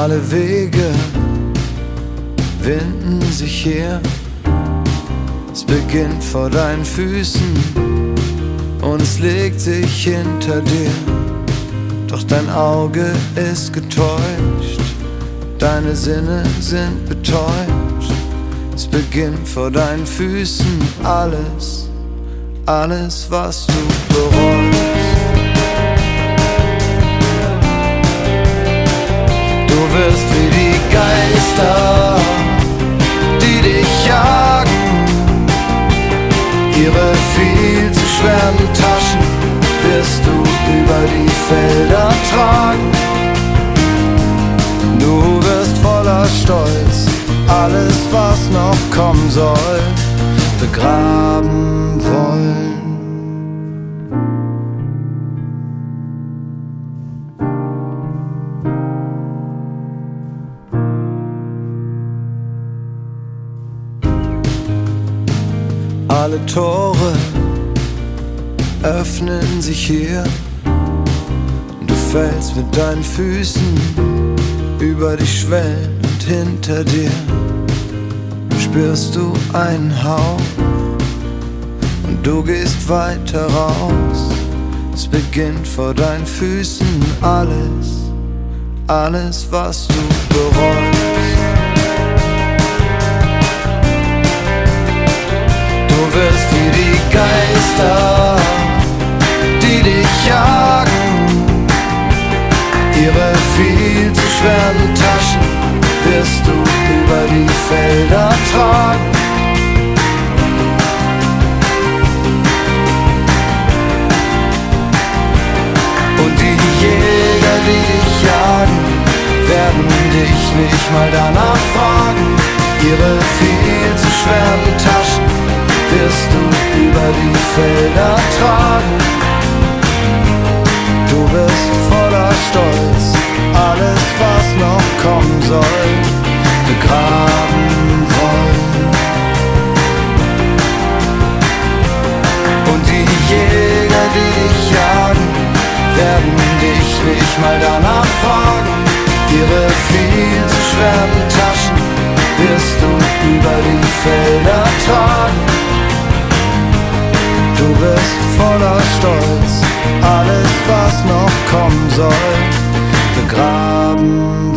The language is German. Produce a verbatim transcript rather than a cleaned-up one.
Alle Wege winden sich her. Es beginnt vor deinen Füßen und es legt sich hinter dir. Doch dein Auge ist getäuscht, deine Sinne sind betäubt. Es beginnt vor deinen Füßen alles, alles, was du bereust. Du wirst wie die Geister, die dich jagen, ihre viel zu schweren Taschen wirst du über die Felder tragen. Du wirst voller Stolz alles, was noch kommen soll, begraben wollen. Alle Tore öffnen sich hier. Du fällst mit deinen Füßen über die Schwellen und hinter dir spürst du einen Hauch und du gehst weiter raus. Es beginnt vor deinen Füßen alles, alles, was du bereust. Du wirst wie die Geister, die dich jagen, ihre viel zu schweren Taschen wirst du über die Felder tragen. Und die Jäger, die dich jagen, werden dich nicht mal danach fragen. Ihre viel zu schweren Taschen wirst du über die Felder tragen. Du wirst voller Stolz alles, was noch kommen soll, begraben wollen. Und die Jäger, die dich jagen, werden dich nicht mal danach fragen. Ihre viel zu schweren Taschen wirst du über die Felder tragen. Du wirst voller Stolz alles, was noch kommen soll, begraben